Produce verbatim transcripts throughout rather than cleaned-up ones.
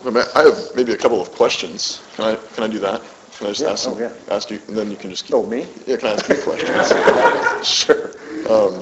I have maybe a couple of questions. Can I can I do that? Can I just yeah. ask, oh, yeah. ask you, and then you can just keep... Oh, me? Yeah, can I ask you questions? Sure. Um,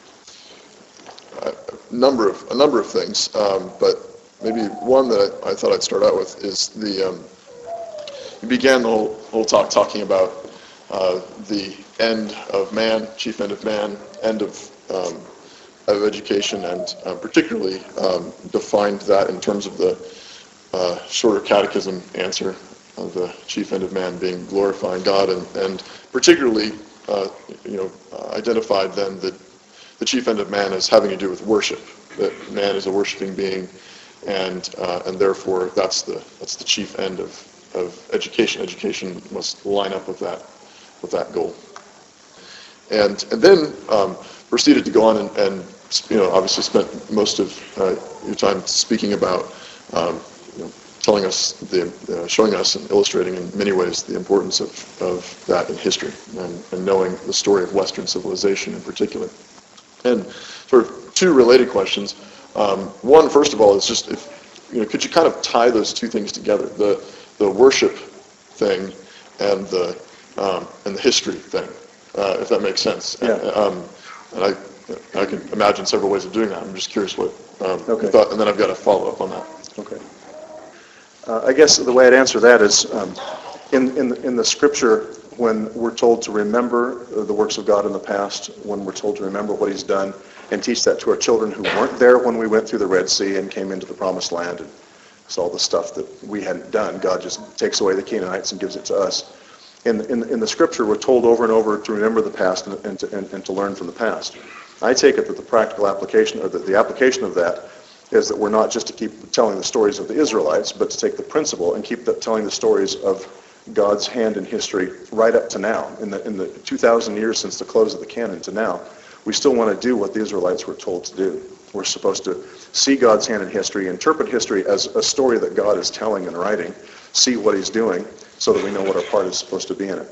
a number of a number of things, um, but maybe one that I, I thought I'd start out with is the um, you began the whole, whole talk talking about uh, the end of man, chief end of man, end of um, of education, and uh, particularly um, defined that in terms of the uh, shorter catechism answer of the chief end of man being glorifying God, and, and particularly uh, you know uh, identified then that the chief end of man as having to do with worship, that man is a worshiping being, and uh, and therefore that's the that's the chief end of, of education. Education must line up with that with that goal. And and then um, proceeded to go on and, and you know obviously spent most of uh, your time speaking about um, you know, telling us the uh, showing us and illustrating in many ways the importance of, of that in history and, and knowing the story of Western civilization in particular. And sort of two related questions. Um, one, first of all, is just if you know could you kind of tie those two things together, the the worship thing and the um, and the history thing. Uh, if that makes sense. Yeah. Um, and I, I can imagine several ways of doing that. I'm just curious what um, okay. you thought, and then I've got a follow-up on that. Okay. Uh, I guess the way I'd answer that is, um, in in the, in the Scripture, when we're told to remember the works of God in the past, when we're told to remember what He's done, and teach that to our children who weren't there when we went through the Red Sea and came into the Promised Land and saw the stuff that we hadn't done, God just takes away the Canaanites and gives it to us. In, in, in the Scripture, we're told over and over to remember the past and, and, to, and, and to learn from the past. I take it that the practical application, or that the application of that, is that we're not just to keep telling the stories of the Israelites, but to take the principle and keep the, telling the stories of God's hand in history right up to now. In the in the two thousand years since the close of the canon to now, we still want to do what the Israelites were told to do. We're supposed to see God's hand in history, interpret history as a story that God is telling and writing, see what He's doing, so that we know what our part is supposed to be in it.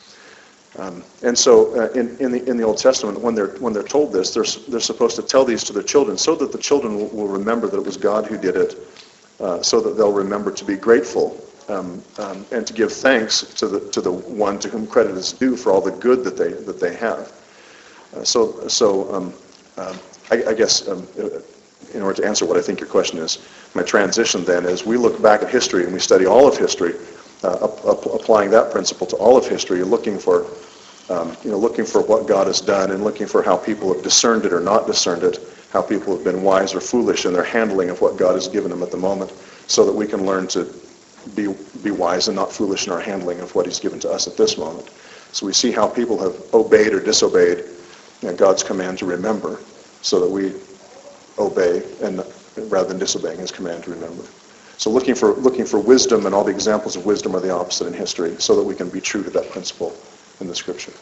Um, and so, uh, in, in the in the Old Testament, when they're when they're told this, they're they're supposed to tell these to their children, so that the children will, will remember that it was God who did it, uh, so that they'll remember to be grateful um, um, and to give thanks to the to the one to whom credit is due for all the good that they that they have. Uh, so so um, um, I, I guess. Um, in order to answer what I think your question is, my transition then is we look back at history and we study all of history, uh, up, up, applying that principle to all of history, looking for, um, you know, looking for what God has done and looking for how people have discerned it or not discerned it, how people have been wise or foolish in their handling of what God has given them at the moment, so that we can learn to be be wise and not foolish in our handling of what He's given to us at this moment. So we see how people have obeyed or disobeyed, you know, God's command to remember, so that we obey and rather than disobeying His command to remember. So looking for looking for wisdom, and all the examples of wisdom are the opposite in history, so that we can be true to that principle in the Scripture.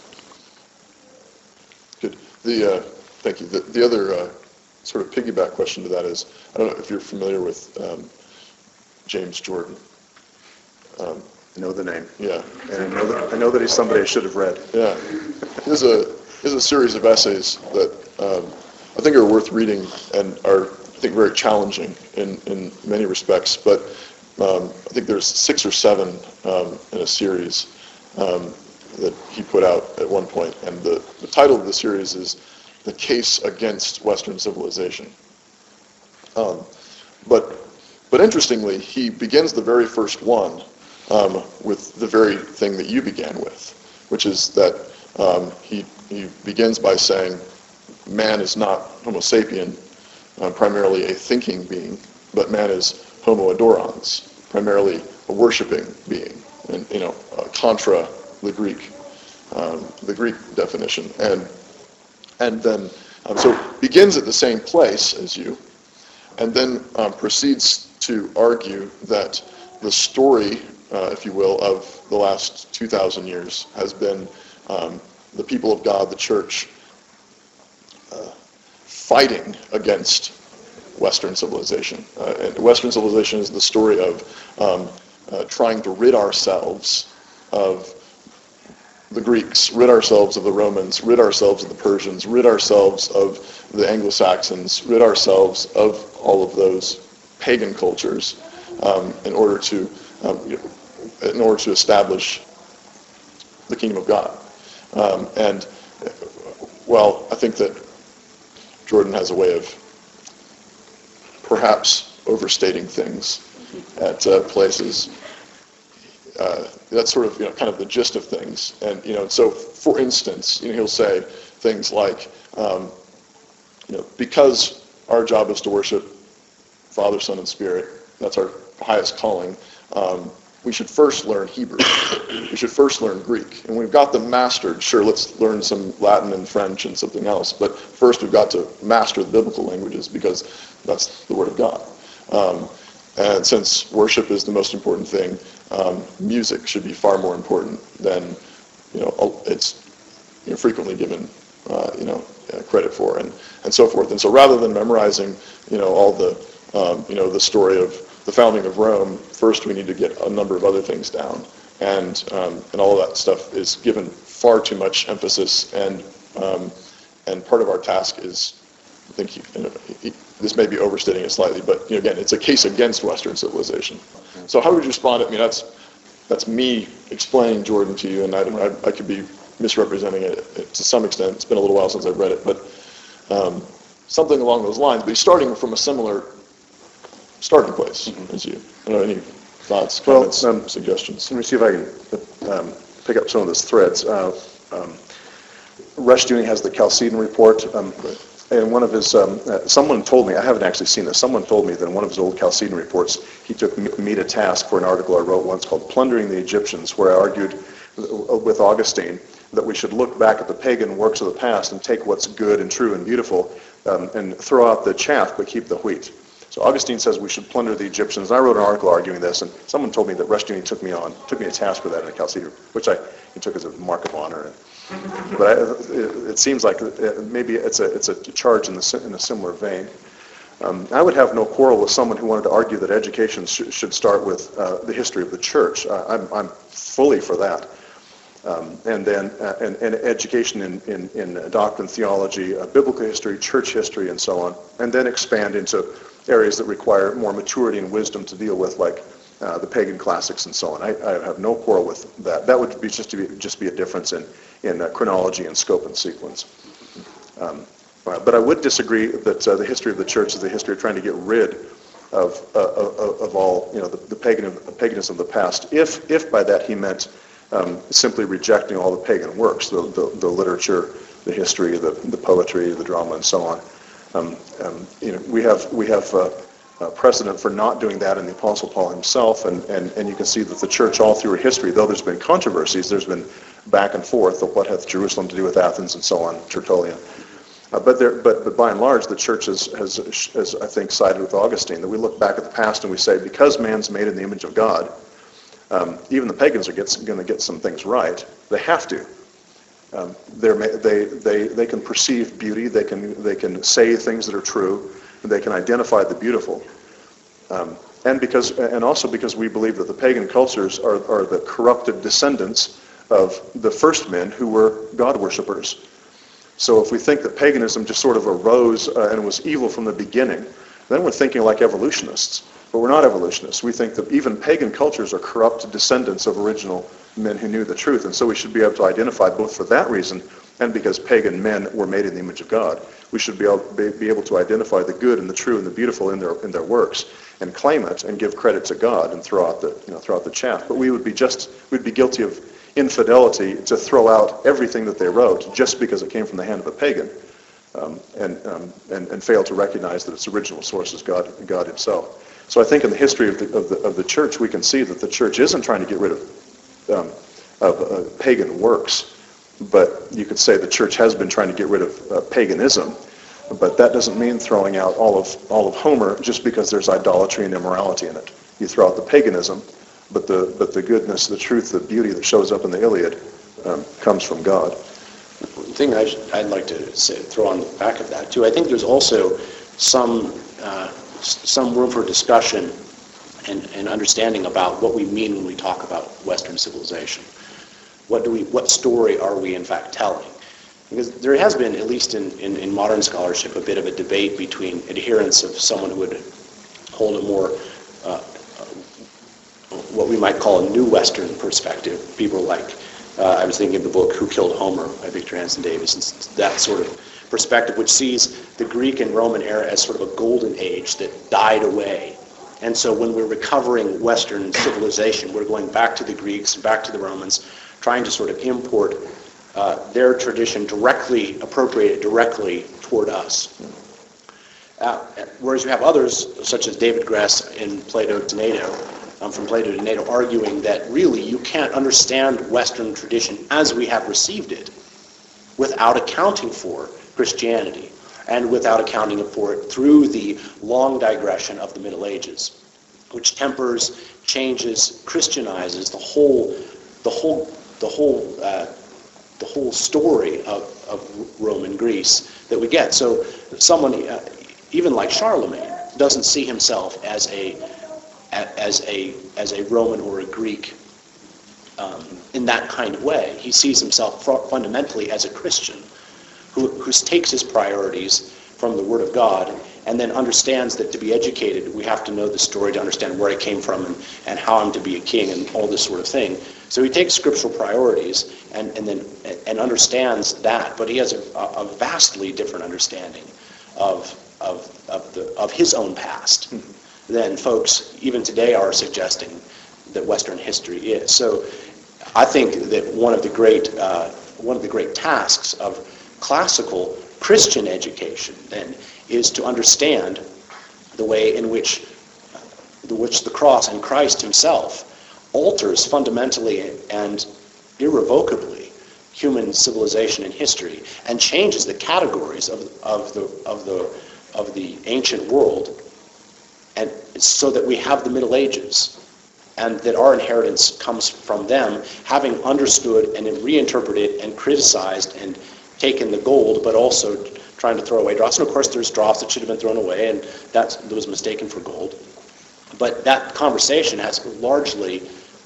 Good. The uh, thank you. The, the other uh, sort of piggyback question to that is, I don't know if you're familiar with um, James Jordan. Um, I know the name. Yeah, and I know that I know that he's somebody I should have read. Yeah, there's a there's a series of essays that. Um, I think are worth reading and are, I think, very challenging in, in many respects. But um, I think there's six or seven um, in a series um, that he put out at one point. And the, the title of the series is The Case Against Western Civilization. Um, but but interestingly, he begins the very first one um, with the very thing that you began with, which is that um, he he begins by saying, man is not Homo sapien, uh, primarily a thinking being, but man is Homo adorans, primarily a worshiping being, and you know, uh, contra the Greek, um, the Greek definition, and and then um, so begins at the same place as you, and then um, proceeds to argue that the story, uh, if you will, of the last two thousand years has been um, the people of God, the church, Uh, fighting against Western civilization. Uh, and Western civilization is the story of um, uh, trying to rid ourselves of the Greeks, rid ourselves of the Romans, rid ourselves of the Persians, rid ourselves of the Anglo-Saxons, rid ourselves of all of those pagan cultures, um, in order to um, you know, in order to establish the kingdom of God. Um, and well, I think that Jordan has a way of perhaps overstating things at uh, places. Uh, that's sort of, you know, kind of the gist of things. And, you know, so for instance, you know, he'll say things like, um, you know, because our job is to worship Father, Son, and Spirit, that's our highest calling, um, we should first learn Hebrew. We should first learn Greek. And when we've got them mastered, sure, let's learn some Latin and French and something else. But first we've got to master the biblical languages because that's the Word of God. Um, and since worship is the most important thing, um, music should be far more important than, you know, it's you know, frequently given, uh, you know, uh, credit for, and, and so forth. And so rather than memorizing, you know, all the, um, you know, the story of the founding of Rome, first we need to get a number of other things down. And um, and all of that stuff is given far too much emphasis, and um, and part of our task is, I think he, you know, he, this may be overstating it slightly, but you know, again, it's a case against Western civilization. So how would you respond? I mean, that's that's me explaining Jordan to you, and I, I, I could be misrepresenting it to some extent. It's been a little while since I've read it, but um, something along those lines. But he's starting from a similar starting place mm-hmm. as you. I don't know, any thoughts, comments, well, um, suggestions? Let me see if I can um, pick up some of those threads. Uh, um, Rushdoony has the Chalcedon report, um, and one of his, um, uh, someone told me, I haven't actually seen this, someone told me that in one of his old Chalcedon reports, he took me to task for an article I wrote once called Plundering the Egyptians, where I argued with Augustine that we should look back at the pagan works of the past and take what's good and true and beautiful um, and throw out the chaff but keep the wheat. So Augustine says we should plunder the Egyptians. And I wrote an article arguing this, and someone told me that Rushdoony took me on, took me to task for that in a Chalcedon, which I he took as a mark of honor. But I, it, it seems like it, maybe it's a it's a charge in the in a similar vein. Um, I would have no quarrel with someone who wanted to argue that education sh- should start with uh, the history of the church. Uh, I'm I'm fully for that. Um, and then uh, and, and education in, in, in doctrine, theology, uh, biblical history, church history, and so on, and then expand into areas that require more maturity and wisdom to deal with, like uh, the pagan classics and so on. I, I have no quarrel with that. That would be just to be just be a difference in in uh, chronology and scope and sequence. Um, uh, but I would disagree that uh, the history of the church is the history of trying to get rid of uh, of, of all you know the, the pagan the paganism of the past. If if by that he meant um, simply rejecting all the pagan works, the the, the literature, the history, the the poetry, the drama, and so on. Um, um, you know, we have we have uh, uh, precedent for not doing that in the Apostle Paul himself, and, and, and you can see that the church all through history, though there's been controversies, there's been back and forth of what hath Jerusalem to do with Athens and so on, Tertullian. Uh, but there, but but by and large, the church has, has has I think sided with Augustine, that we look back at the past and we say, because man's made in the image of God, um, even the pagans are going to get some things right. They have to. Um, they they they can perceive beauty. They can they can say things that are true. And they can identify the beautiful. Um, and because and also because we believe that the pagan cultures are are the corrupted descendants of the first men who were God worshippers. So if we think that paganism just sort of arose uh, and was evil from the beginning, then we're thinking like evolutionists. But we're not evolutionists. We think that even pagan cultures are corrupt descendants of original men who knew the truth. And so we should be able to identify, both for that reason and because pagan men were made in the image of God, we should be able, be able to identify the good and the true and the beautiful in their in their works and claim it and give credit to God and throw out the you know throw out the chaff. But we would be just we'd be guilty of infidelity to throw out everything that they wrote just because it came from the hand of a pagan, um, and, um, and and fail to recognize that its original source is God God Himself. So I think in the history of the of the, of the church, we can see that the church isn't trying to get rid of um, of uh, pagan works, but you could say the church has been trying to get rid of uh, paganism. But that doesn't mean throwing out all of all of Homer just because there's idolatry and immorality in it. You throw out the paganism, but the but the goodness, the truth, the beauty that shows up in the Iliad um, comes from God. One thing I should, I'd like to say, throw on the back of that too. I think there's also some uh, some room for discussion and, and understanding about what we mean when we talk about Western civilization. What do we? What story are we in fact telling? Because there has been, at least in, in, in modern scholarship, a bit of a debate between adherents of someone who would hold a more uh, what we might call a new Western perspective. People like, uh, I was thinking of the book Who Killed Homer by Victor Hanson Davis, and that sort of perspective, which sees the Greek and Roman era as sort of a golden age that died away. And so when we're recovering Western civilization, we're going back to the Greeks, back to the Romans, trying to sort of import uh, their tradition directly, appropriate it directly toward us. Uh, whereas you have others, such as David Gress in Plato Donato, um, from Plato Donato, arguing that really you can't understand Western tradition as we have received it without accounting for Christianity, and without accounting for it through the long digression of the Middle Ages, which tempers, changes, Christianizes the whole, the whole, the whole, uh, the whole story of, of Roman Greece that we get. So someone, uh, even like Charlemagne, doesn't see himself as a, as a, as a Roman or a Greek um, in that kind of way. He sees himself fundamentally as a Christian, who, who takes his priorities from the Word of God and then understands that to be educated, we have to know the story to understand where I came from and, and how I'm to be a king and all this sort of thing. So he takes scriptural priorities and, and then and understands that, but he has a, a vastly different understanding of, of, of, the, of his own past mm-hmm. than folks even today are suggesting that Western history is. So I think that one of the great uh, one of the great tasks of classical Christian education, then, is to understand the way in which the which the cross and Christ himself alters fundamentally and irrevocably human civilization and history, and changes the categories of, of the of the of the ancient world, and so that we have the Middle Ages, and that our inheritance comes from them, having understood and reinterpreted and criticized and taken the gold, but also trying to throw away dross. And of course, there's dross that should have been thrown away, and that was mistaken for gold. But that conversation has largely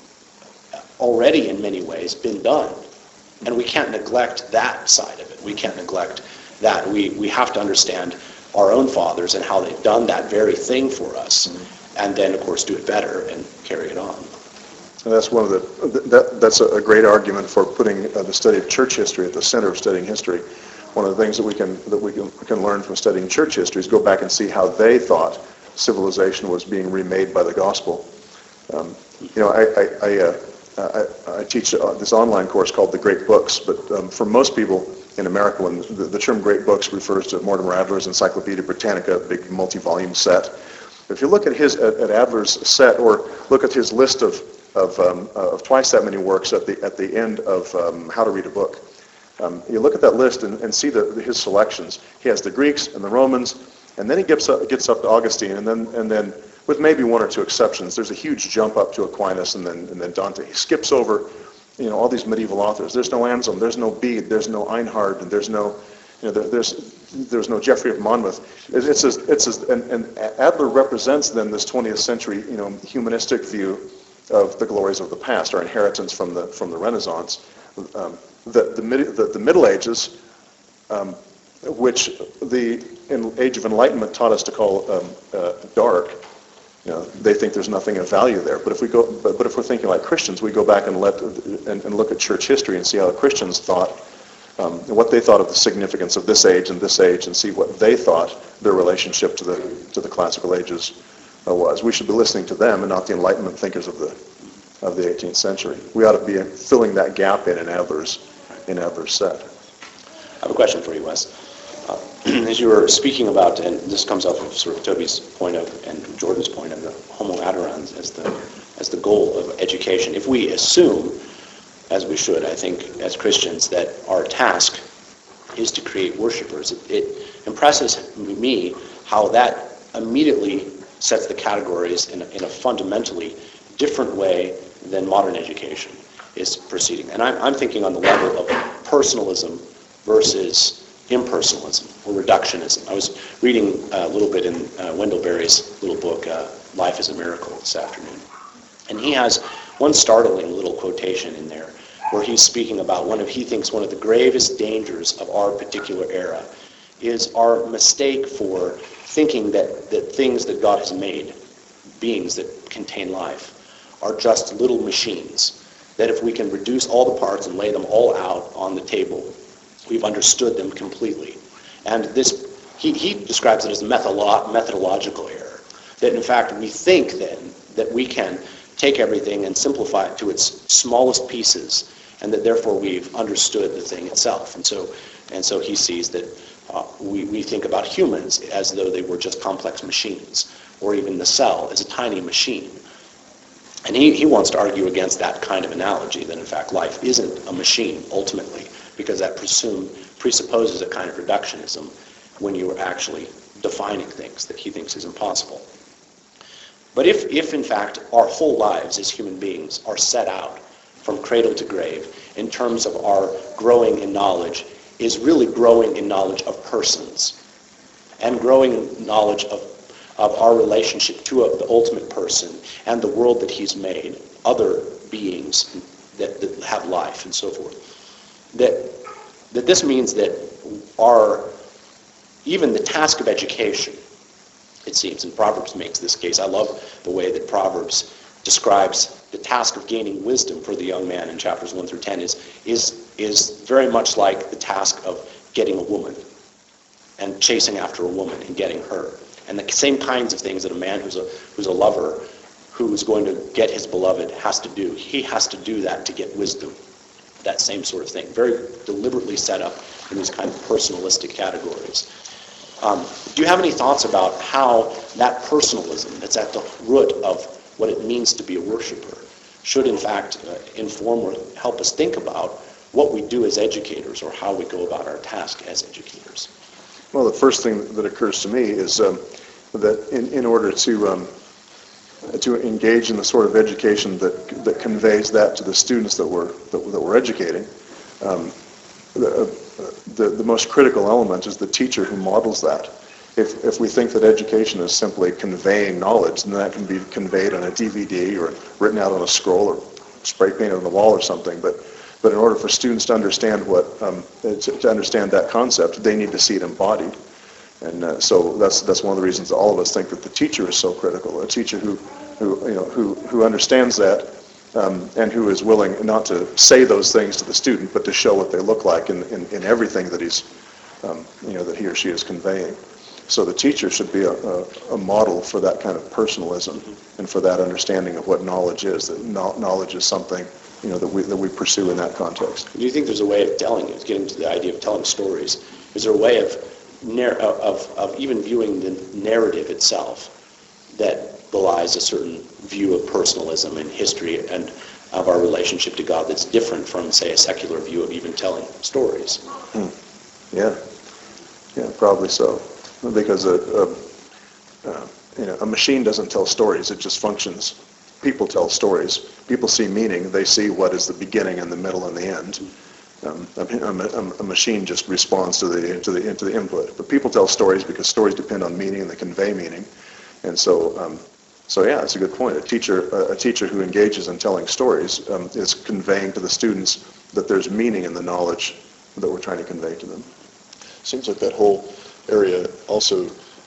already, in many ways, been done. And we can't neglect that side of it. We can't neglect that. We, we have to understand our own fathers and how they've done that very thing for us, mm-hmm. and then, of course, do it better and carry it on. And that's one of the that, that's a great argument for putting uh, the study of church history at the center of studying history. One of the things that we can that we can, we can learn from studying church history is go back and see how they thought civilization was being remade by the gospel. Um, you know, I I, I, uh, I, I teach uh, this online course called The Great Books, but um, for most people in America, when the, the term Great Books refers to Mortimer Adler's Encyclopedia Britannica, a big multi-volume set. If you look at his at, at Adler's set, or look at his list of of, um, of twice that many works at the at the end of um, How to Read a Book, um, you look at that list and, and see the, his selections. He has the Greeks and the Romans, and then he gets up, gets up to Augustine, and then and then with maybe one or two exceptions, there's a huge jump up to Aquinas and then and then Dante. He skips over, you know, all these medieval authors. There's no Anselm, there's no Bede, there's no Einhard, and there's no, you know, there, there's there's no Geoffrey of Monmouth. It's it's, a, it's a, and, and Adler represents then this twentieth century, you know, humanistic view of the glories of the past, our inheritance from the from the Renaissance. Um, the, the, mid, the the Middle Ages, um, which the in Age of Enlightenment taught us to call um, uh, dark. You know, they think there's nothing of value there. But if we go, but, but if we're thinking like Christians, we go back and let and, and look at church history and see how the Christians thought, um, what they thought of the significance of this age and this age, and see what they thought their relationship to the to the classical ages uh, was. We should be listening to them and not the Enlightenment thinkers of the of the eighteenth century. We ought to be filling that gap in in Adler's in Adler's set. I have a question for you, Wes. Uh, as you were speaking about, and this comes off of sort of Toby's point of and Jordan's point of the homo adorans as the as the goal of education. If we assume, as we should, I think, as Christians, that our task is to create worshipers, it, it impresses me how that immediately sets the categories in a, in a fundamentally different way than modern education is proceeding. And I'm, I'm thinking on the level of personalism versus impersonalism or reductionism. I was reading a little bit in uh, Wendell Berry's little book, uh, Life is a Miracle, this afternoon. And he has one startling little quotation in there where he's speaking about one of, he thinks one of the gravest dangers of our particular era is our mistake for thinking that, that things that God has made, beings that contain life, are just little machines, that if we can reduce all the parts and lay them all out on the table, we've understood them completely. And this, he, he describes it as a methodolo- methodological error, that in fact we think then that we can take everything and simplify it to its smallest pieces, and that therefore we've understood the thing itself. And so, and so he sees that uh, we, we think about humans as though they were just complex machines, or even the cell as a tiny machine. And he, he wants to argue against that kind of analogy, that in fact life isn't a machine ultimately, because that presume, presupposes a kind of reductionism when you are actually defining things that he thinks is impossible. But if, if in fact our whole lives as human beings are set out from cradle to grave in terms of our growing in knowledge, is really growing in knowledge of persons and growing in knowledge of, of our relationship to a, the ultimate person and the world that he's made, other beings that, that have life and so forth. That, that this means that our, even the task of education, it seems, and Proverbs makes this case. I love the way that Proverbs describes the task of gaining wisdom for the young man in chapters one through ten is, is, is very much like the task of getting a woman and chasing after a woman and getting her. And the same kinds of things that a man who's a, who's a lover, who is going to get his beloved, has to do. He has to do that to get wisdom. That same sort of thing. Very deliberately set up in these kind of personalistic categories. Um, do you have any thoughts about how that personalism that's at the root of what it means to be a worshiper should in fact uh, inform or help us think about what we do as educators or how we go about our task as educators? Well, the first thing that occurs to me is um, that in, in order to um, to engage in the sort of education that that conveys that to the students that we're that, that we're educating, um, the, uh, the the most critical element is the teacher who models that. If if we think that education is simply conveying knowledge, then that can be conveyed on a D V D or written out on a scroll or spray painted on the wall or something. But but in order for students to understand what um, to, to understand that concept, they need to see it embodied. And uh, so that's that's one of the reasons that all of us think that the teacher is so critical. A teacher who who you know who who understands that um, and who is willing not to say those things to the student, but to show what they look like in in, in everything that he's um, you know that he or she is conveying. So the teacher should be a, a, a model for that kind of personalism and for that understanding of what knowledge is. That no, knowledge is something, you know, that we that we pursue in that context. Do you think there's a way of telling it, getting to the idea of telling stories? Is there a way of narr- of of even viewing the narrative itself that belies a certain view of personalism and history and of our relationship to God that's different from, say, a secular view of even telling stories? Hmm. Yeah, yeah, probably so. Because a, a, uh, you know, a machine doesn't tell stories, it just functions. People tell stories. People see meaning, they see what is the beginning and the middle and the end. Um, a, a, a machine just responds to the, to, the, to the input. But people tell stories because stories depend on meaning and they convey meaning. And so, um, so yeah, that's a good point. A teacher, a, a teacher who engages in telling stories um, is conveying to the students that there's meaning in the knowledge that we're trying to convey to them. Seems like that whole area also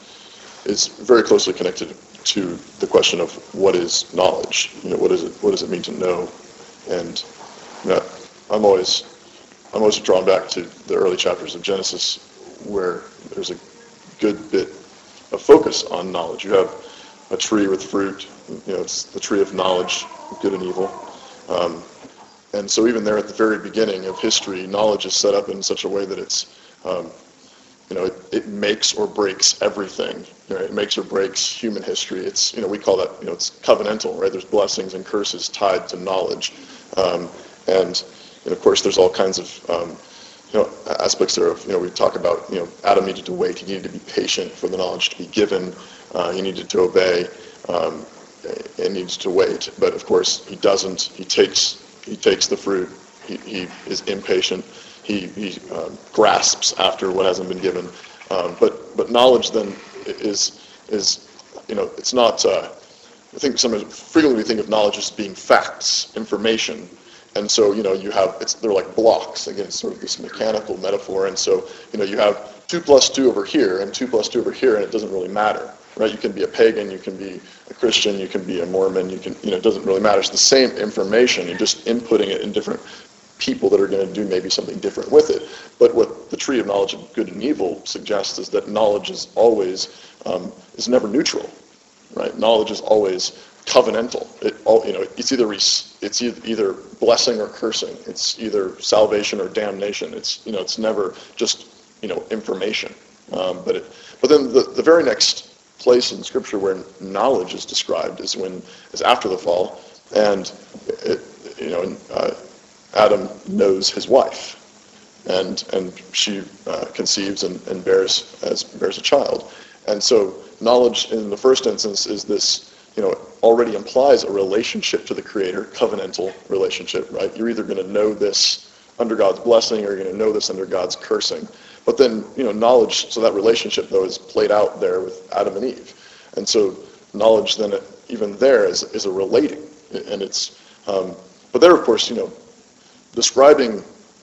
is very closely connected to the question of what is knowledge. You know, what is it? What does it mean to know? And you know, I'm always, I'm always drawn back to the early chapters of Genesis, where there's a good bit of focus on knowledge. You have a tree with fruit. You know, it's the tree of knowledge, good and evil. Um, and so even there at the very beginning of history, knowledge is set up in such a way that it's um, You know, it, it makes or breaks everything. Right? It makes or breaks human history. It's, you know, we call that, you know, it's covenantal, right? There's blessings and curses tied to knowledge. Um, and, and, of course, there's all kinds of, um, you know, aspects there of, you know, we talk about, you know, Adam needed to wait. He needed to be patient for the knowledge to be given. Uh, he needed to obey um, and needs to wait. But, of course, he doesn't. He takes, he takes the fruit. He, he is impatient. He, he uh, grasps after what hasn't been given, um, but but knowledge then is is you know it's not. Uh, I think sometimes frequently we think of knowledge as being facts, information, and so you know you have it's they're like blocks. Again, it's sort of this mechanical metaphor, and so you know you have two plus two over here and two plus two over here, and it doesn't really matter. right? You can be a pagan, you can be a Christian, you can be a Mormon, you can, you know, it doesn't really matter. It's the same information. You're just inputting it in different people that are going to do maybe something different with it. But what the tree of knowledge of good and evil suggests is that knowledge is always, um, is never neutral, right? Knowledge is always covenantal. It all, you know, it's either it's either blessing or cursing. It's either salvation or damnation. It's, you know, it's never just, you know, information. Um, but it, but then the, the very next place in Scripture where knowledge is described is when is after the fall, and it, you know, uh, Adam knows his wife, and and she uh, conceives and, and bears as bears a child, and so knowledge in the first instance is this, you know, already implies a relationship to the Creator, covenantal relationship, right? You're either going to know this under God's blessing or you're going to know this under God's cursing. But then, you know, knowledge, so that relationship, though, is played out there with Adam and Eve. And so knowledge then, even there, is, is a relating. And it's, um, but there, of course, you know, describing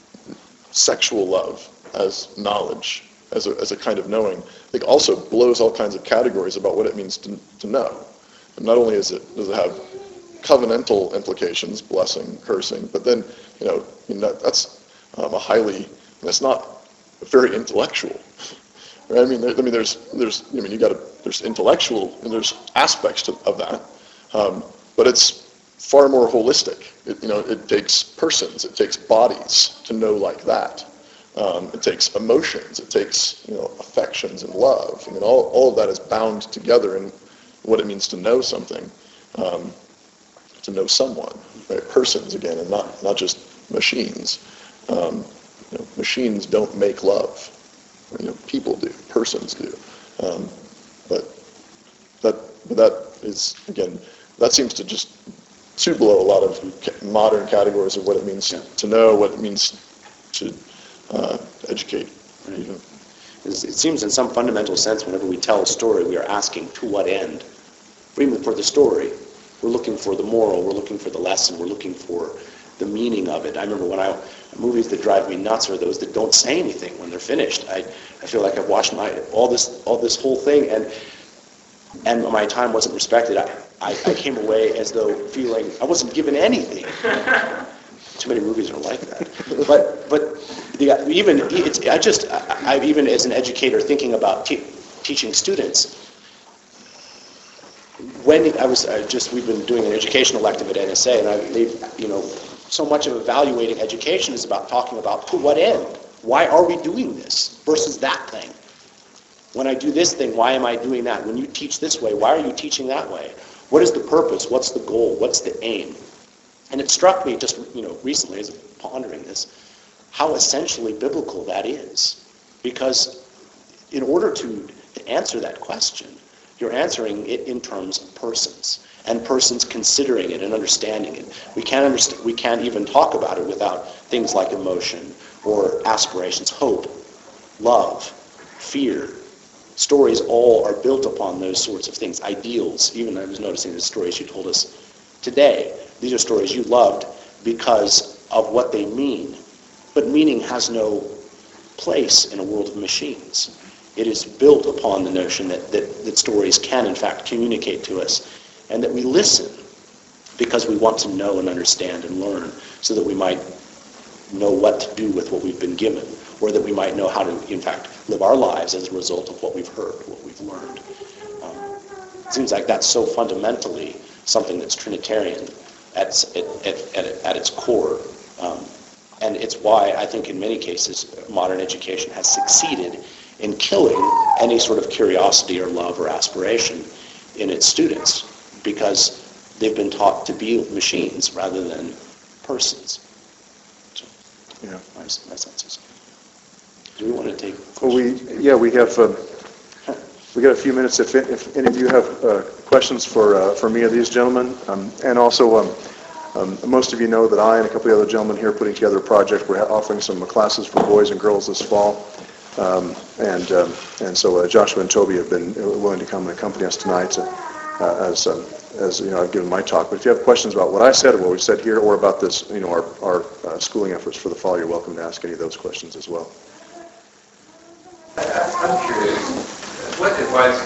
sexual love as knowledge, as a, as a kind of knowing, I think also blows all kinds of categories about what it means to, to know. And not only is it, does it have covenantal implications, blessing, cursing, but then, you know, I mean, that, that's um, a highly, that's not very intellectual. Right? I mean, there, I mean, there's, there's, I mean, you got to, there's intellectual, and there's aspects to, of that, um, but it's far more holistic. It, you know, it takes persons, it takes bodies to know like that. Um, it takes emotions, it takes, you know, affections and love. I mean, all, all of that is bound together in what it means to know something, um, to know someone, right? Persons again, and not not just machines. Um, you know, machines don't make love. You know, people do. Persons do. Um, but that but that is again, that seems to just to blow a lot of modern categories of what it means yeah. to know, what it means to uh, educate. Right. Even. It seems in some fundamental sense, whenever we tell a story, we are asking to what end. Even for the story, we're looking for the moral, we're looking for the lesson, we're looking for the meaning of it. I remember when I, movies that drive me nuts are those that don't say anything when they're finished. I, I feel like I've watched my, all this, all this whole thing, and and my time wasn't respected. I, I, I came away as though feeling I wasn't given anything. Too many movies are like that. But but the, even it's I just I, I even as an educator thinking about te- teaching students. When I was I just, we've been doing an education elective at N S A, and I believe, you know, so much of evaluating education is about talking about to what end? Why are we doing this versus that thing? When I do this thing, why am I doing that? When you teach this way, why are you teaching that way? What is the purpose? What's the goal? What's the aim? And it struck me just, you know, recently as pondering this, how essentially biblical that is. Because in order to, to answer that question, you're answering it in terms of persons, and persons considering it and understanding it. We can't understand, we can't even talk about it without things like emotion or aspirations, hope, love, fear. Stories all are built upon those sorts of things, ideals. Even I was noticing the stories you told us today. These are stories you loved because of what they mean. But meaning has no place in a world of machines. It is built upon the notion that, that, that stories can, in fact, communicate to us, and that we listen because we want to know and understand and learn so that we might know what to do with what we've been given, or that we might know how to, in fact, live our lives as a result of what we've heard, what we've learned. Um, it seems like that's so fundamentally something that's Trinitarian at, at, at, at its core. Um, and it's why I think in many cases modern education has succeeded in killing any sort of curiosity or love or aspiration in its students, because they've been taught to be machines rather than persons. So, yeah, my, my sense is. Do we want to take questions? Well, we, yeah, we have, um, we got a few minutes if, if any of you have uh, questions for uh, for me or these gentlemen. Um, and also, um, um, most of you know that I and a couple of other gentlemen here are putting together a project. We're offering some classes for boys and girls this fall. Um, and um, and so uh, Joshua and Toby have been willing to come and accompany us tonight uh, as um, as you know I've given my talk. But if you have questions about what I said or what we said here, or about this, you know, our our uh, schooling efforts for the fall, you're welcome to ask any of those questions as well. I'm curious, what advice could you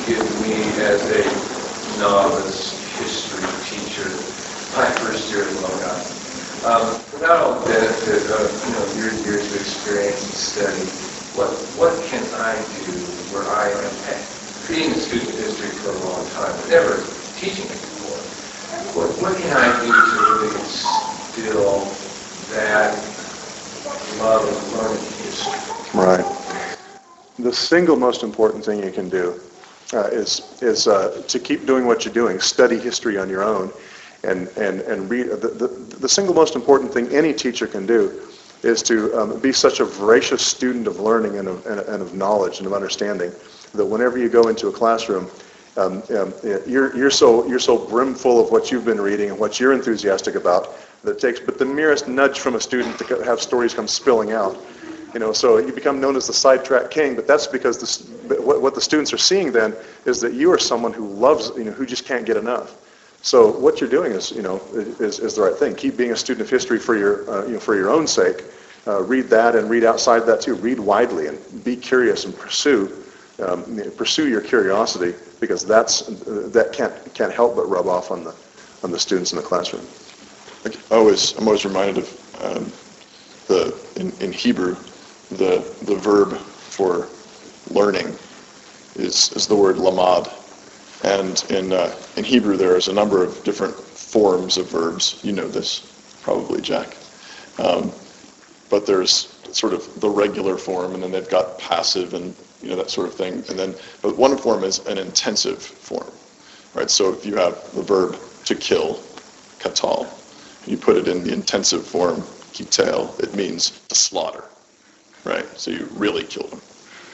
give me as a novice history teacher, my first year at Logan. Um, not only benefit of you know your years of experience and study, what what can I do where I am at? Being a student of history for a long time, but never teaching it before. What what can I do to really instill that love of learning history? Right. The single most important thing you can do uh, is is uh, to keep doing what you're doing. Study history on your own, and and and read. The, the, the single most important thing any teacher can do is to um, be such a voracious student of learning and of, and, and of knowledge and of understanding that whenever you go into a classroom, um, um, you're you're so you're so brimful of what you've been reading and what you're enthusiastic about that it takes but the merest nudge from a student to have stories come spilling out. You know, so you become known as the sidetrack king, but that's because this, what, what the students are seeing then is that you are someone who loves, you know, who just can't get enough. So what you're doing is, you know, is, is the right thing. Keep being a student of history for your, uh, you know, for your own sake. Uh, read that and read outside that too. Read widely and be curious and pursue, um, pursue your curiosity, because that's uh, that can't can't help but rub off on the on the students in the classroom. I always, I'm always reminded of um, the in, in Hebrew. The the verb for learning is is the word lamad, and in uh, in Hebrew there is a number of different forms of verbs. You know this probably, Jack. Um, but there's sort of the regular form, and then they've got passive and you know that sort of thing. And then but one form is an intensive form, right? So if you have the verb to kill, katal, and you put it in the intensive form, kitel, it means to slaughter. Right, so you really killed them.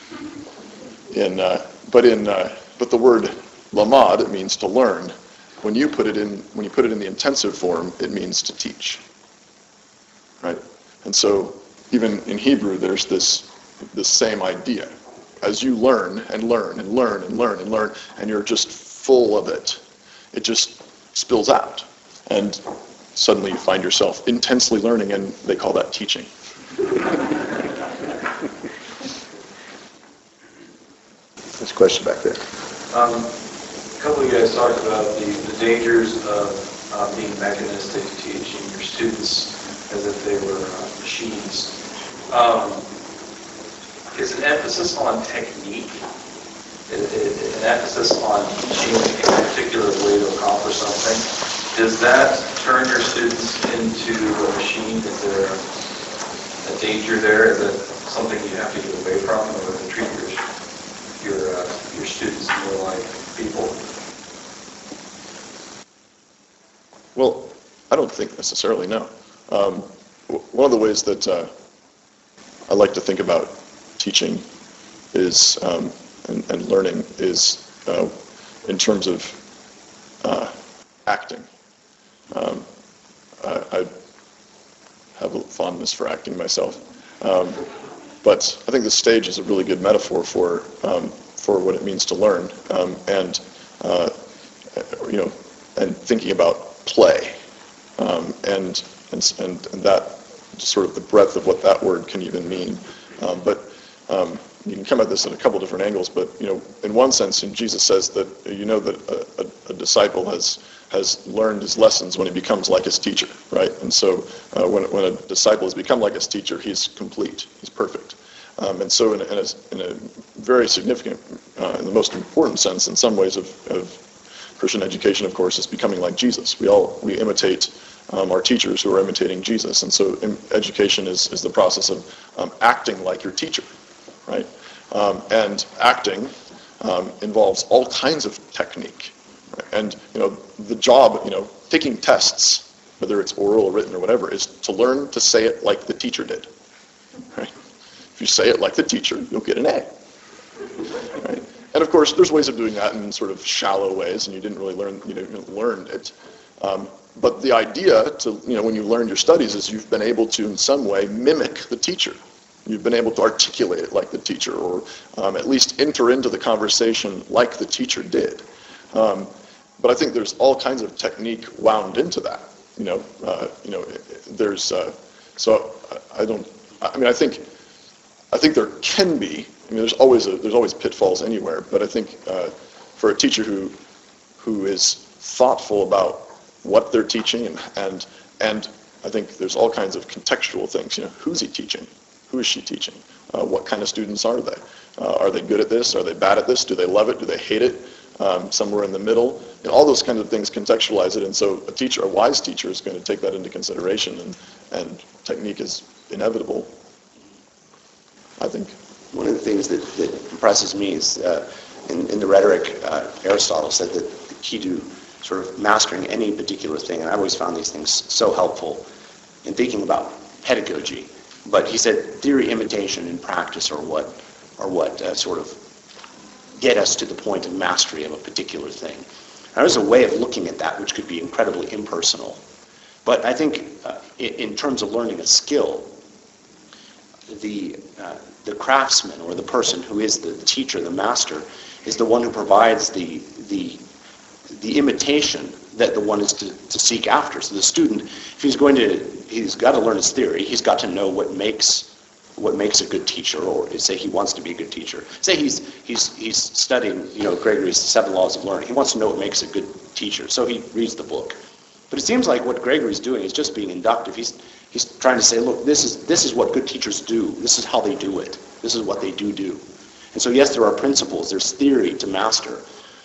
In, uh, but in, uh, but the word lamad, it means to learn. When you put it in, when you put it in the intensive form, it means to teach. Right, and so even in Hebrew, there's this this same idea. As you learn and learn and learn and learn and learn, and you're just full of it, it just spills out, and suddenly you find yourself intensely learning, and they call that teaching. There's a question back there. Um, a couple of you guys talked about the, the dangers of uh, being mechanistic, teaching your students as if they were uh, machines. Um, is an emphasis on technique, is, is an emphasis on teaching a particular way to accomplish something, does that turn your students into a machine? Is there a danger there? Is that something you have to get away from, or to treat your your uh, your students more like people? Well, I don't think necessarily, no. Um, w- one of the ways that uh, I like to think about teaching is um, and, and learning is uh, in terms of uh, acting. Um, I, I have a fondness for acting myself. Um, But I think the stage is a really good metaphor for um, for what it means to learn, um, and uh, you know, and thinking about play, um, and, and and and that just sort of the breadth of what that word can even mean. Um, but um, you can come at this at a couple different angles. But you know, in one sense, and Jesus says that you know that a, a, a disciple has has learned his lessons when he becomes like his teacher, right? And so uh, when, when a disciple has become like his teacher, he's complete, he's perfect. Um, and so in a, in a, in a very significant, uh, in the most important sense, in some ways of, of Christian education, of course, is becoming like Jesus. We all, we imitate um, our teachers who are imitating Jesus. And so in, education is, is the process of um, acting like your teacher, right? Um, and acting um, involves all kinds of technique. And, you know, the job, you know, taking tests, whether it's oral or written or whatever, is to learn to say it like the teacher did. Right? If you say it like the teacher, you'll get an A. Right? And of course, there's ways of doing that in sort of shallow ways, and you didn't really learn, you know, you learned it. Um, but the idea to, you know, when you learned your studies is you've been able to, in some way, mimic the teacher. You've been able to articulate it like the teacher, or um, at least enter into the conversation like the teacher did. Um, But I think there's all kinds of technique wound into that. You know, uh, you know, there's uh, so I don't. I mean, I think I think there can be. I mean, there's always a, there's always pitfalls anywhere. But I think uh, for a teacher who who is thoughtful about what they're teaching, and and, and I think there's all kinds of contextual things. You know, who's he teaching? Who is she teaching? Uh, what kind of students are they? Uh, are they good at this? Are they bad at this? Do they love it? Do they hate it? Um, somewhere in the middle. You know, all those kinds of things contextualize it, and so a teacher, a wise teacher, is going to take that into consideration, and, and technique is inevitable, I think. One of the things that, that impresses me is uh, in, in the rhetoric, uh, Aristotle said that the key to sort of mastering any particular thing, and I've always found these things so helpful in thinking about pedagogy, but he said theory, imitation, and practice are what, are what uh, sort of get us to the point of mastery of a particular thing. Now, there's a way of looking at that which could be incredibly impersonal. But I think uh, in, in terms of learning a skill, the, uh, the craftsman or the person who is the, the teacher, the master, is the one who provides the, the, the imitation that the one is to, to seek after. So the student, if he's going to, he's got to learn his theory, he's got to know what makes what makes a good teacher, or say he wants to be a good teacher. Say he's he's he's studying, you know, Gregory's Seven Laws of Learning. He wants to know what makes a good teacher, so he reads the book. But it seems like what Gregory's doing is just being inductive. He's he's trying to say, look, this is this is what good teachers do. This is how they do it. This is what they do do. And so yes, there are principles. There's theory to master.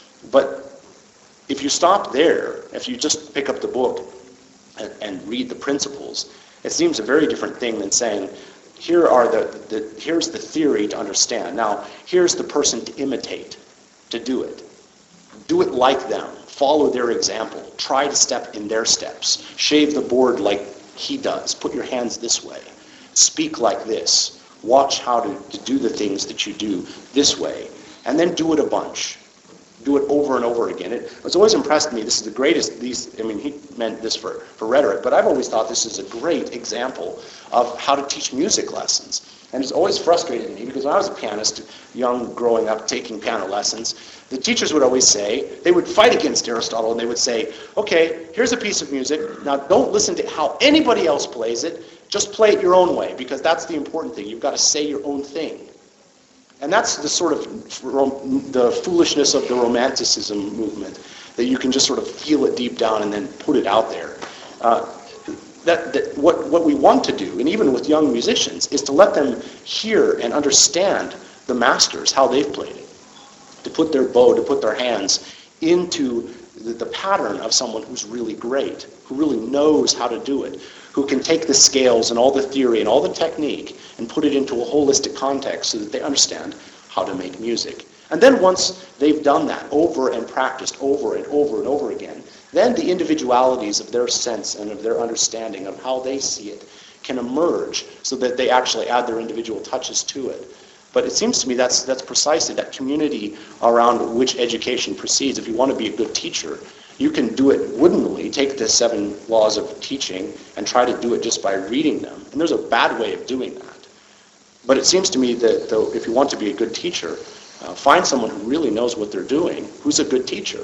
But if you stop there, if you just pick up the book and, and read the principles, it seems a very different thing than saying, Here are the, the here's the theory to understand. Now, here's the person to imitate, to do it. Do it like them. Follow their example. Try to step in their steps. Shave the board like he does. Put your hands this way. Speak like this. Watch how to, to do the things that you do this way. And then do it a bunch. Do it over and over again. It, it's always impressed me. This is the greatest, these, I mean, he meant this for, for rhetoric, but I've always thought this is a great example of how to teach music lessons. And it's always frustrated me because when I was a pianist, young, growing up, taking piano lessons, the teachers would always say, they would fight against Aristotle and they would say, okay, here's a piece of music. Now don't listen to how anybody else plays it. Just play it your own way, because that's the important thing. You've got to say your own thing. And that's the sort of the foolishness of the Romanticism movement, that you can just sort of feel it deep down and then put it out there. Uh, that, that what, what we want to do, and even with young musicians, is to let them hear and understand the masters, how they've played it. To put their bow, to put their hands into the, the pattern of someone who's really great, who really knows how to do it, who can take the scales and all the theory and all the technique and put it into a holistic context so that they understand how to make music. And then once they've done that over and practiced over and over and over again, then the individualities of their sense and of their understanding of how they see it can emerge so that they actually add their individual touches to it. But it seems to me that's that's precisely that community around which education proceeds. If you want to be a good teacher, you can do it woodenly, take the seven laws of teaching and try to do it just by reading them. And there's a bad way of doing that. But it seems to me that though, if you want to be a good teacher, uh, find someone who really knows what they're doing, who's a good teacher,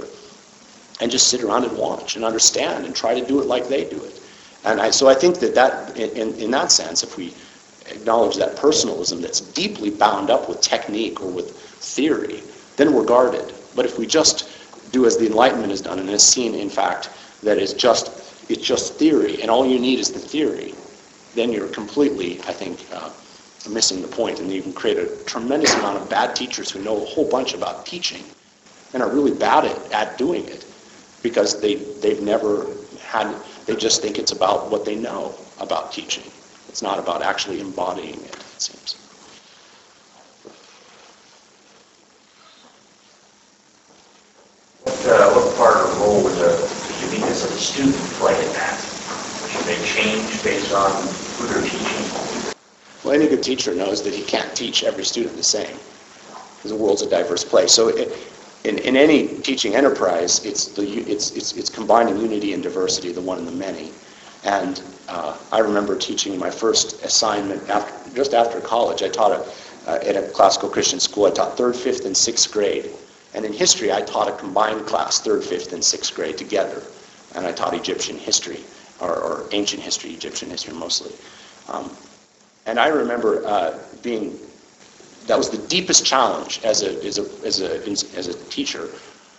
and just sit around and watch and understand and try to do it like they do it. And I, so I think that, that in, in that sense, if we acknowledge that personalism that's deeply bound up with technique or with theory, then we're guarded. But if we just do as the Enlightenment has done and has seen, in fact, that it's just it's just theory, and all you need is the theory, then you're completely, I think, uh, missing the point, and you can create a tremendous amount of bad teachers who know a whole bunch about teaching and are really bad at, at doing it because they, they've never had, they just think it's about what they know about teaching. It's not about actually embodying it, it seems. What, uh, what part or role would the, the uniqueness of the student play in that? Should they change based on who they're teaching? Well, any good teacher knows that he can't teach every student the same, because the world's a diverse place. So it, in, in any teaching enterprise, it's, the, it's, it's, it's combining unity and diversity, the one and the many. And uh, I remember teaching my first assignment after, just after college. I taught a, uh, at a classical Christian school. I taught third, fifth, and sixth grade. And in history, I taught a combined class, third, fifth, and sixth grade together. And I taught Egyptian history, or, or ancient history, Egyptian history mostly. Um, and I remember uh, being, that was the deepest challenge as a, as a, as a, as a teacher,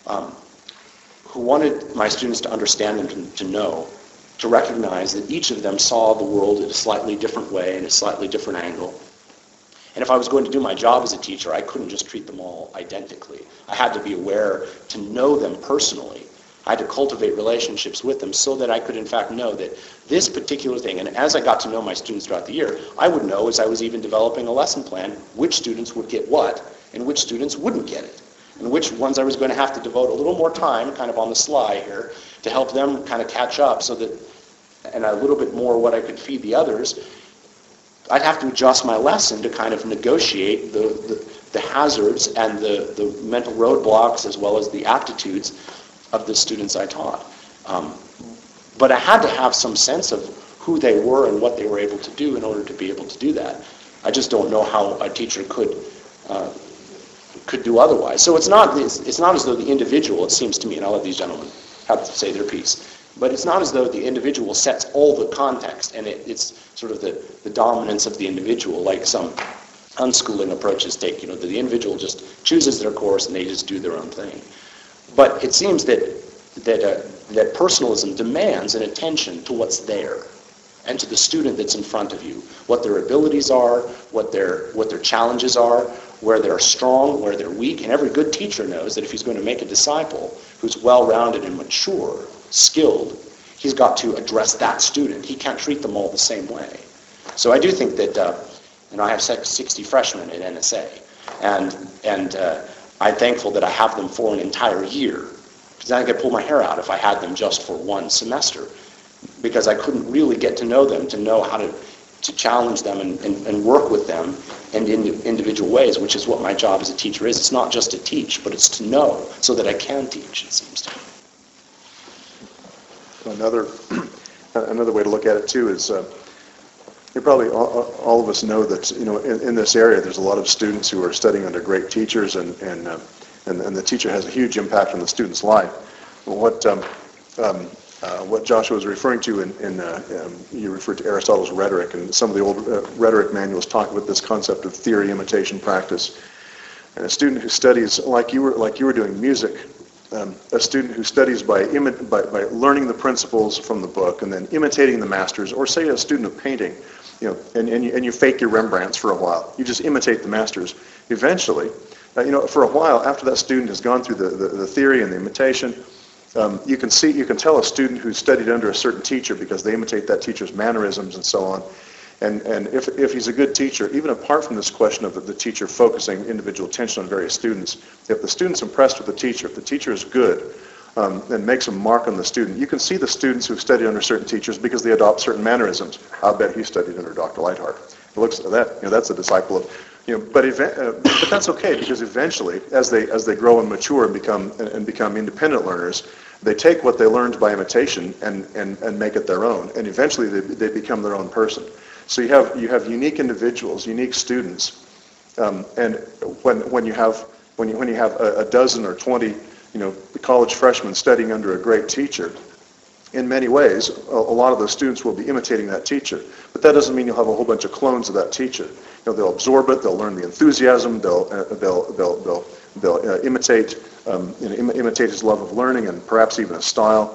um, who wanted my students to understand and to, to know, to recognize that each of them saw the world in a slightly different way, in a slightly different angle. And if I was going to do my job as a teacher, I couldn't just treat them all identically. I had to be aware to know them personally. I had to cultivate relationships with them so that I could in fact know that this particular thing, and as I got to know my students throughout the year, I would know as I was even developing a lesson plan which students would get what and which students wouldn't get it, and which ones I was going to have to devote a little more time, kind of on the sly here, to help them kind of catch up so that, and a little bit more what I could feed the others. I'd have to adjust my lesson to kind of negotiate the, the, the hazards and the, the mental roadblocks as well as the aptitudes of the students I taught. Um, but I had to have some sense of who they were and what they were able to do in order to be able to do that. I just don't know how a teacher could uh, could do otherwise. So it's not it's, it's not as though the individual, it seems to me, and I'll let these gentlemen have to say their piece, but it's not as though the individual sets all the context and it, it's sort of the, the dominance of the individual, like some unschooling approaches take. You know, the individual just chooses their course and they just do their own thing. But it seems that that uh, that personalism demands an attention to what's there and to the student that's in front of you, what their abilities are, what their what their challenges are, where they're strong, where they're weak. And every good teacher knows that if he's going to make a disciple who's well-rounded and mature, skilled, he's got to address that student. He can't treat them all the same way. So I do think that, uh, and I have sixty freshmen at N S A, and and uh, I'm thankful that I have them for an entire year, because then I could pull my hair out if I had them just for one semester, because I couldn't really get to know them, to know how to, to challenge them and, and, and work with them in indi- individual ways, which is what my job as a teacher is. It's not just to teach, but it's to know so that I can teach, it seems to me. Another, another way to look at it too is, uh, you probably all, all of us know that, you know, in, in this area there's a lot of students who are studying under great teachers, and and uh, and, and the teacher has a huge impact on the student's life. What um, um, uh, what Joshua was referring to in, in uh, um, you referred to Aristotle's rhetoric, and some of the old uh, rhetoric manuals talk about this concept of theory, imitation, practice. And a student who studies like you were like you were doing music. Um, a student who studies by, imi- by by learning the principles from the book and then imitating the masters, or say a student of painting, you know, and, and, you, and you fake your Rembrandts for a while. You just imitate the masters. Eventually, uh, you know, for a while after that student has gone through the, the, the theory and the imitation, um, you can see, you can tell a student who's studied under a certain teacher because they imitate that teacher's mannerisms and so on. And and if if he's a good teacher, even apart from this question of the, the teacher focusing individual attention on various students, if the student's impressed with the teacher, if the teacher is good, um, and makes a mark on the student, you can see the students who've studied under certain teachers because they adopt certain mannerisms. I'll bet he studied under Doctor Lightheart. It looks at that, you know, that's a disciple of, you know, but event, uh, but that's okay, because eventually, as they as they grow and mature and become and, and become independent learners, they take what they learned by imitation and and, and make it their own, and eventually they they become their own person. So you have you have unique individuals, unique students, um, and when when you have when you when you have a, a dozen or twenty, you know, college freshmen studying under a great teacher, in many ways, a, a lot of those students will be imitating that teacher. But that doesn't mean you'll have a whole bunch of clones of that teacher. You know, they'll absorb it, they'll learn the enthusiasm, they'll uh, they'll they'll they'll they'll uh, imitate um, you know, im- imitate his love of learning and perhaps even a style.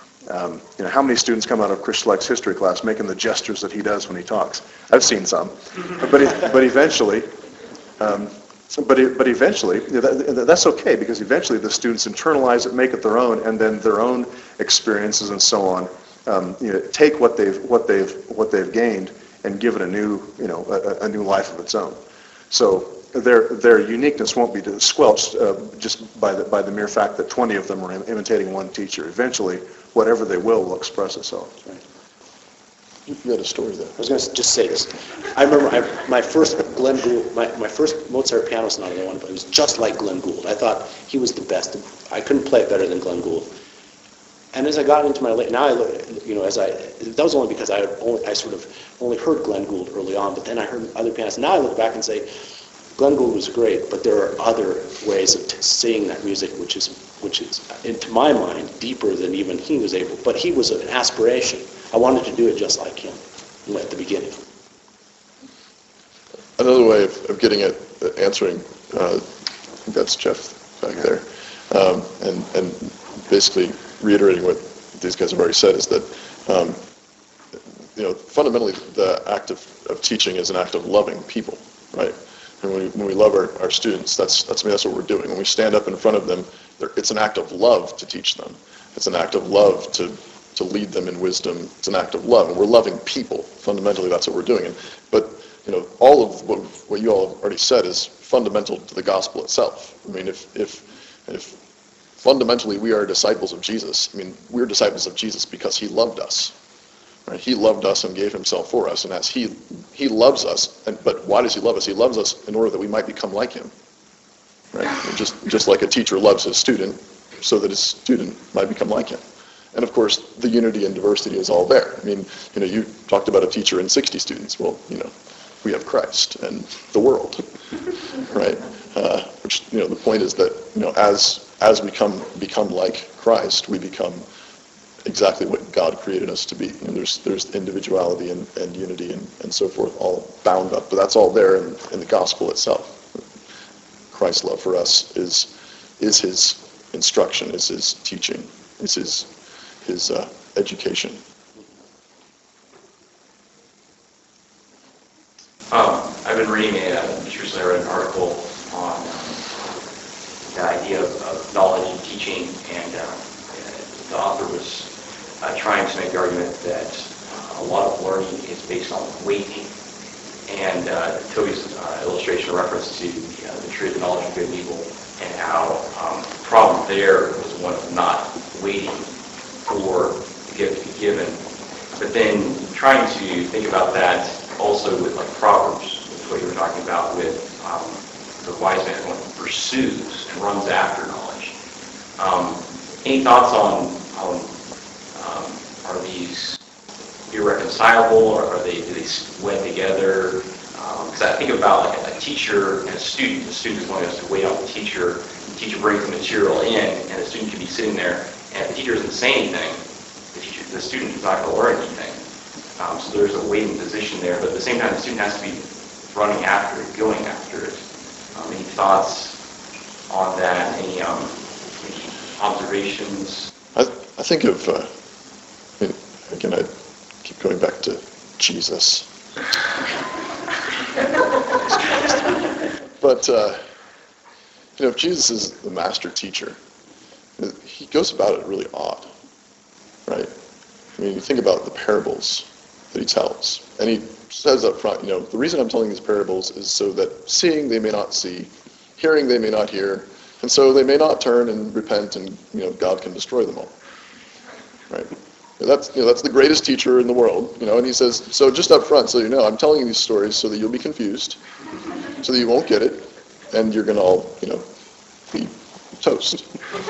Um, you know, how many students come out of Chris Schleck's history class making the gestures that he does when he talks? I've seen some, but it, but eventually, um, but it, but eventually, you know, that, that's okay, because eventually the students internalize it, make it their own, and then their own experiences and so on, um, you know, take what they've what they've what they've gained and give it a new, you know, a, a new life of its own. So their their uniqueness won't be squelched uh, just by the by the mere fact that twenty of them are im- imitating one teacher. Eventually, whatever they will will express itself. Right. You had a story there. I was going to just say this. I remember I, my first Glenn Gould, my, my first Mozart piano sonata I wanted to play was just like Glenn Gould. I thought he was the best. I couldn't play it better than Glenn Gould. And as I got into my late, now I look, you know, as I, that was only because I had only, I sort of only heard Glenn Gould early on, but then I heard other pianists. Now I look back and say, Glenn Gould was great, but there are other ways of t- seeing that music, which is, which is, to my mind, deeper than even he was able. But he was an aspiration. I wanted to do it just like him at the beginning. Another way of, of getting at uh, answering, uh, I think that's Jeff back there. Um, and, and basically reiterating what these guys have already said is that, um, you know, fundamentally the act of, of teaching is an act of loving people, right? And when we, when we love our, our students, that's, that's, I mean, that's what we're doing. When we stand up in front of them, it's an act of love to teach them. It's an act of love to, to lead them in wisdom. It's an act of love. And we're loving people. Fundamentally, that's what we're doing. And, but, you know, all of what, what you all have already said is fundamental to the gospel itself. I mean, if, if, if fundamentally we are disciples of Jesus, I mean, we're disciples of Jesus because he loved us. Right? He loved us and gave himself for us. And as he, he loves us, and, but why does he love us? He loves us in order that we might become like him. Right? And just, just like a teacher loves his student, so that his student might become like him. And of course, the unity and diversity is all there. I mean, you know, you talked about a teacher and sixty students. Well, you know, we have Christ and the world, right? Uh, which, you know, the point is that, you know, as as we come become like Christ, we become exactly what God created us to be. And there's there's individuality and, and unity and, and so forth, all bound up. But that's all there in, in the gospel itself. Christ's love for us is is his instruction, is his teaching, is his his uh, education. Um, I've been reading a, uh, just recently I read an article on um, the idea of, of knowledge and teaching, and uh, the author was uh, trying to make the argument that uh, a lot of learning is based on waiting. And uh, Toby's uh, illustration reference to uh, the tree of the knowledge of good and evil, and how um, the problem there was one of not waiting for the gift to be given. But then trying to think about that also with like Proverbs, with what you were talking about with um, the wise man who pursues and runs after knowledge. Um, any thoughts on, on um, are these irreconcilable, or are they, do they wed together? Because um, I think about like a, a teacher and a student. The student is wanting us to wait on the teacher. The teacher brings the material in, and the student can be sitting there. And if the teacher doesn't say anything, the, teacher, the student is not going to learn anything. Um, so there's a waiting position there. But at the same time, the student has to be running after it, going after it. Um, any thoughts on that? Any, um, any observations? I, I think of, uh, I mean, again, I keep going back to Jesus. But, uh, you know, if Jesus is the master teacher, he goes about it really odd, right? I mean, you think about the parables that he tells, and he says up front, you know, the reason I'm telling these parables is so that seeing they may not see, hearing they may not hear, and so they may not turn and repent, and, you know, God can destroy them all, right? That's, you know, that's the greatest teacher in the world, you know, and he says, so just up front, so you know, I'm telling you these stories so that you'll be confused, so that you won't get it, and you're going to all, you know, be toast.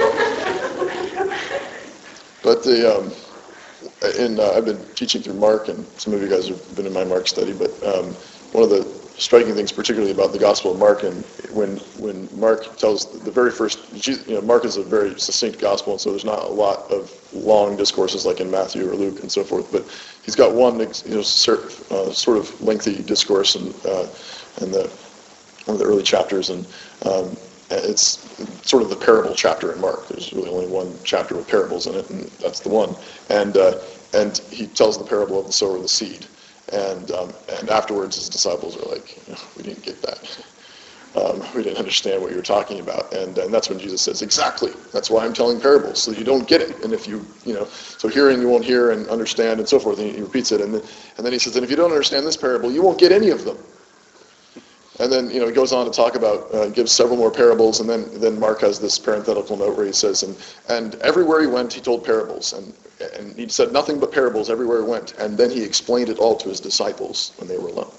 But the, um, in, uh, I've been teaching through Mark, and some of you guys have been in my Mark study, but um, one of the striking things, particularly about the Gospel of Mark, and when when Mark tells the very first, you know, Mark is a very succinct gospel, and so there's not a lot of long discourses like in Matthew or Luke and so forth, but he's got one, you know, uh, sort of lengthy discourse in, uh, in the one of the early chapters, and um, it's sort of the parable chapter in Mark. There's really only one chapter with parables in it, and that's the one. And uh, and he tells the parable of the sower of the seed. And um, and afterwards, his disciples are like, oh, we didn't get that. Um, we didn't understand what you were talking about. And and that's when Jesus says, exactly. That's why I'm telling parables, so you don't get it. And if you, you know, so hearing you won't hear and understand and so forth. And he, he repeats it. And then, and then he says, and if you don't understand this parable, you won't get any of them. And then, you know, he goes on to talk about, uh, gives several more parables, and then then Mark has this parenthetical note where he says, and and everywhere he went, he told parables, and and he said nothing but parables everywhere he went, and then he explained it all to his disciples when they were alone.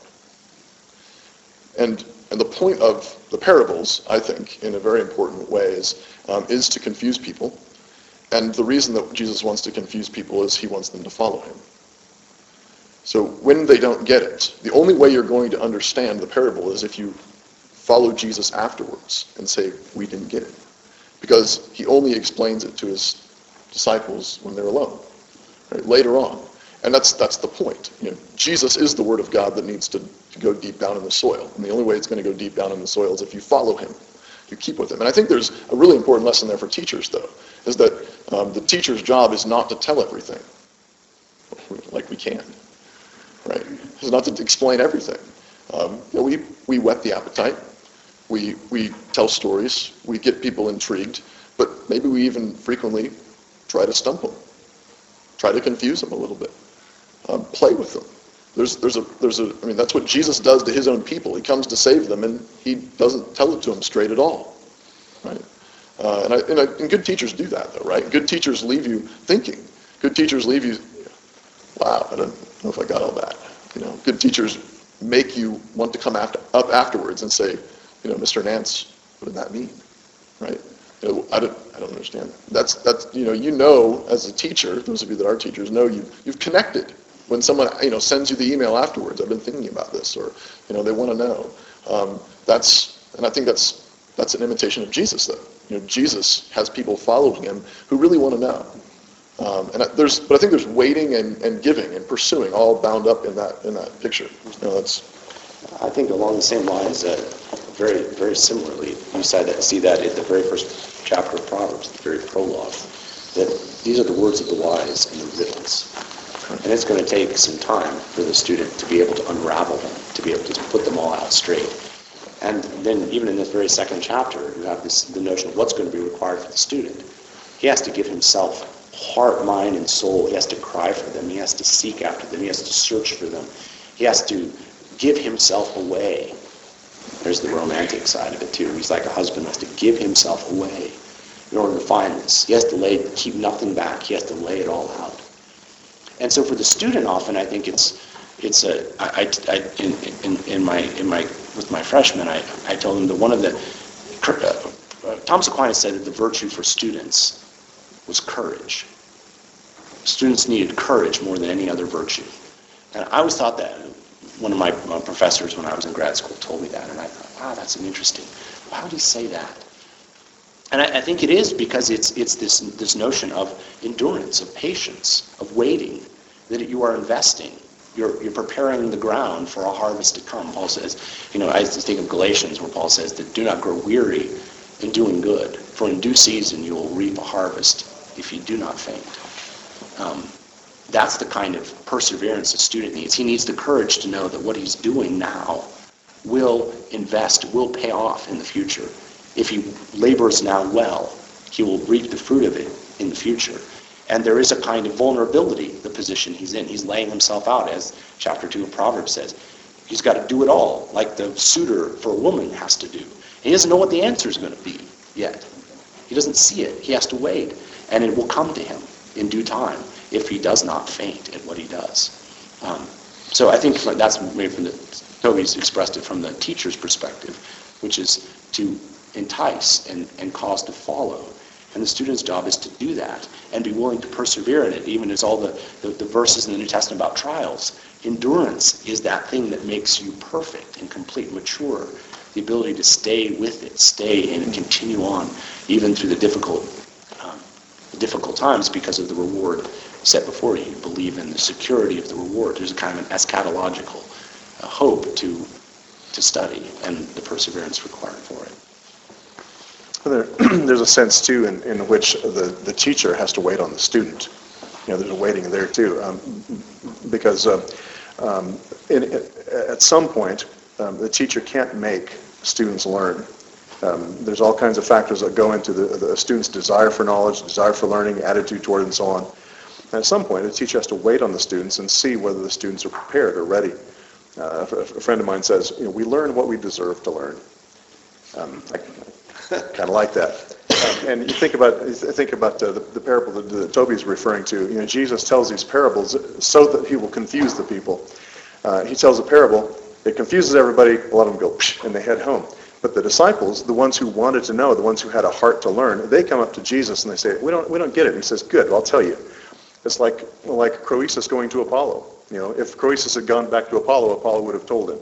And and the point of the parables, I think, in a very important way, is um, is to confuse people, and the reason that Jesus wants to confuse people is he wants them to follow him. So when they don't get it, the only way you're going to understand the parable is if you follow Jesus afterwards and say, we didn't get it. Because he only explains it to his disciples when they're alone, right? Later on. And that's that's the point. You know, Jesus is the Word of God that needs to, to go deep down in the soil. And the only way it's going to go deep down in the soil is if you follow him. you keep with them. And I think there's a really important lesson there for teachers, though, is that um, the teacher's job is not to tell everything, like we can, right? It's not to explain everything. Um, you know, we, we whet the appetite. We, we tell stories. We get people intrigued. But maybe we even frequently try to stump them, try to confuse them a little bit, um, play with them. There's, there's a, there's a, I mean, that's what Jesus does to his own people. He comes to save them, and he doesn't tell it to them straight at all, right? Uh, and, I, and, I, and good teachers do that, though, right? Good teachers leave you thinking. Good teachers leave you, wow, I don't know if I got all that. You know, good teachers make you want to come after, up afterwards and say, you know, Mister Nance, what did that mean, right? You know, I don't, I don't understand. That's, that's, you know, you know, as a teacher, those of you that are teachers know you, you've connected. When someone, you know, sends you the email afterwards, I've been thinking about this, or, you know, they want to know. Um, that's, and I think that's, that's an imitation of Jesus, though. You know, Jesus has people following him who really want to know. Um, and I, there's, but I think there's waiting and, and giving and pursuing all bound up in that, in that picture. You know, that's. I think along the same lines, uh, very, very similarly, you said that, see that at the very first chapter of Proverbs, the very prologue, that these are the words of the wise and the riddles. And it's going to take some time for the student to be able to unravel them, to be able to put them all out straight. And then even in this very second chapter, you have this, the notion of what's going to be required for the student. He has to give himself heart, mind, and soul. He has to cry for them. He has to seek after them. He has to search for them. He has to give himself away. There's the romantic side of it too. He's like a husband who has to give himself away in order to find this. He has to lay, keep nothing back. He has to lay it all out. And so for the student, often I think it's it's a I, I, I in, in in my in my with my freshmen I I told them that one of the uh, Thomas Aquinas said that the virtue for students was courage. Students needed courage more than any other virtue, and I always thought that. One of my, my professors when I was in grad school told me that, and I thought, wow, that's an interesting. Why would he say that? And I, I think it is because it's it's this this notion of endurance, of patience, of waiting, that you are investing. You're you're preparing the ground for a harvest to come. Paul says, you know, I used to think of Galatians where Paul says that do not grow weary in doing good, for in due season you will reap a harvest if you do not faint. Um, That's the kind of perseverance a student needs. He needs the courage to know that what he's doing now will invest, will pay off in the future. If he labors now well, he will reap the fruit of it in the future. And there is a kind of vulnerability, the position he's in. He's laying himself out, as chapter two of Proverbs says. He's got to do it all, like the suitor for a woman has to do. He doesn't know what the answer is going to be yet. He doesn't see it. He has to wait. And it will come to him in due time, if he does not faint at what he does. Um, so I think that's maybe from the, Toby's expressed it from the teacher's perspective, which is to entice and, and cause to follow. And the student's job is to do that and be willing to persevere in it, even as all the, the, the verses in the New Testament about trials. Endurance is that thing that makes you perfect and complete, mature. The ability to stay with it, stay in and continue on, even through the difficult, um, difficult times because of the reward set before you. You believe in the security of the reward. There's a kind of an eschatological uh, hope to to study and the perseverance required for it. There, there's a sense, too, in, in which the, the teacher has to wait on the student. You know, there's a waiting there, too, um, because uh, um, in, in, at some point, um, the teacher can't make students learn. Um, there's all kinds of factors that go into the, the student's desire for knowledge, desire for learning, attitude toward it, and so on. And at some point, the teacher has to wait on the students and see whether the students are prepared or ready. Uh, a, a friend of mine says, you know, we learn what we deserve to learn. Um, I, kind of like that. Um, and you think about think about uh, the, the parable that, that Toby's referring to. You know, Jesus tells these parables so that he will confuse the people. Uh, he tells a parable, it confuses everybody, a lot of them go, psh, and they head home. But the disciples, the ones who wanted to know, the ones who had a heart to learn, they come up to Jesus and they say, we don't we don't get it. And he says, good, well, I'll tell you. It's like like Croesus going to Apollo. You know, if Croesus had gone back to Apollo, Apollo would have told him.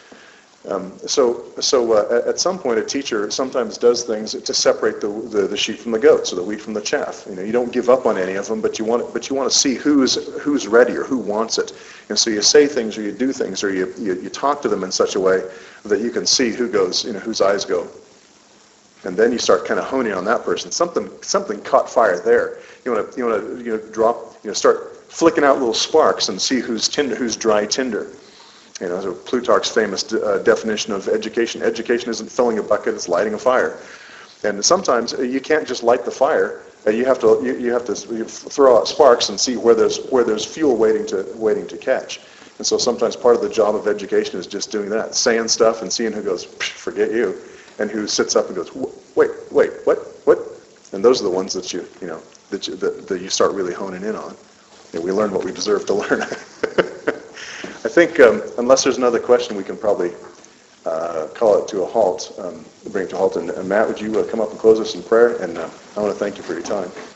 Um, so, so uh, at some point, a teacher sometimes does things to separate the, the the sheep from the goats, or the wheat from the chaff. You know, you don't give up on any of them, but you want but you want to see who's who's ready or who wants it. And so you say things, or you do things, or you, you you talk to them in such a way that you can see who goes, you know, whose eyes go. And then you start kind of honing on that person. Something something caught fire there. You want to you want to you know drop you know start flicking out little sparks and see who's tinder, who's dry tinder. You know, so Plutarch's famous uh, definition of education. Education isn't filling a bucket; it's lighting a fire. And sometimes you can't just light the fire. You have to you, you have to throw out sparks and see where there's where there's fuel waiting to waiting to catch. And so sometimes part of the job of education is just doing that, saying stuff and seeing who goes, forget you, and who sits up and goes, wait, wait, what, what? And those are the ones that you, you know, that you, that, that you start really honing in on. And we learn what we deserve to learn. I think um, unless there's another question, we can probably uh, call it to a halt, um, bring it to a halt. And, and Matt, would you uh, come up and close us in prayer? And uh, I want to thank you for your time.